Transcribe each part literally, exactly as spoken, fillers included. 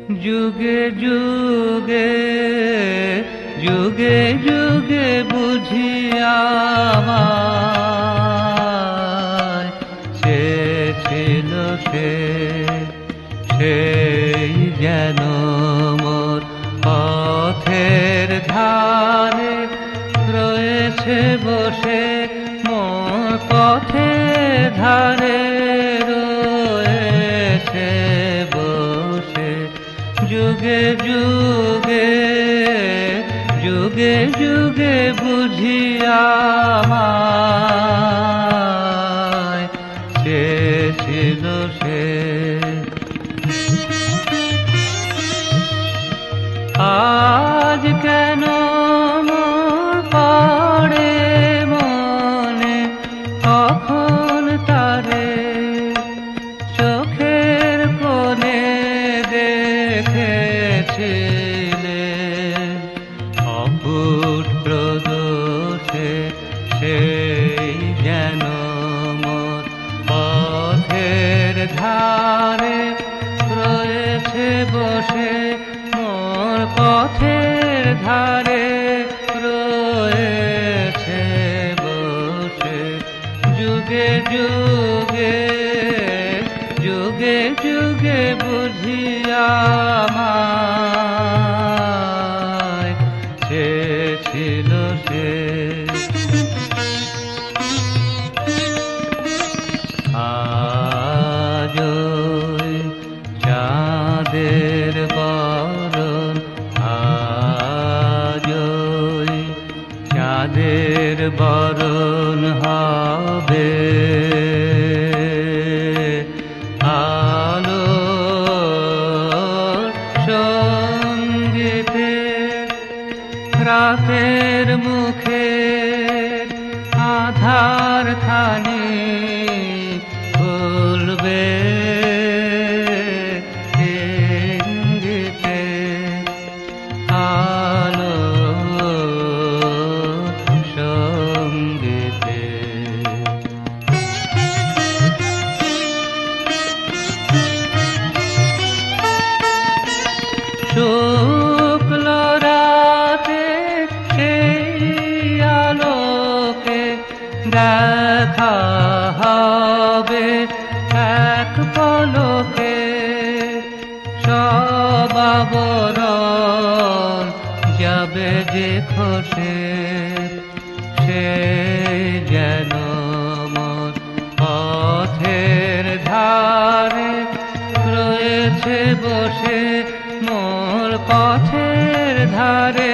যুগে যুগে যুগে যুগে বুঝি আমায় সে ছিল সে সেই যেন মোর পথের ধারে রয়েছে বসে মোর পথের ধারে রয়েছে বসে যুগে যুগে যুগে যুগে বুঝি আমায় সে ছিল সে। আজ কেন মোর পড়ে মনে কখন তারে চোখের কোণে দেখেছিলে অকুট প্রদোষে সেই যেন মোর পথের ধারে রয়েছে বসে মোর পথের ধারে রয়েছে বসে যুগে যুগে যুগে যুগে বুঝি আমায় সে ছিল সে। আজ চাঁদের বরণ আজ চাঁদের বরণ হবে আলো সঙ্গীতে রাতের মুখে আধার খানি খুলবে ইঙ্গিতে আলো সঙ্গীতে। শুক্ল রাতে সেই আলোকে দেখা হবে এক পলকে সব আবরণ যাবে যে খসে সে যেন মোর পথের ধারে রয়েছে বসে মোর পথের ধারে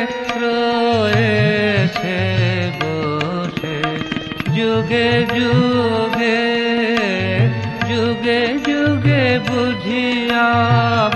রয়েছে বসে যুগে যুগে যুগে যুগে বুঝি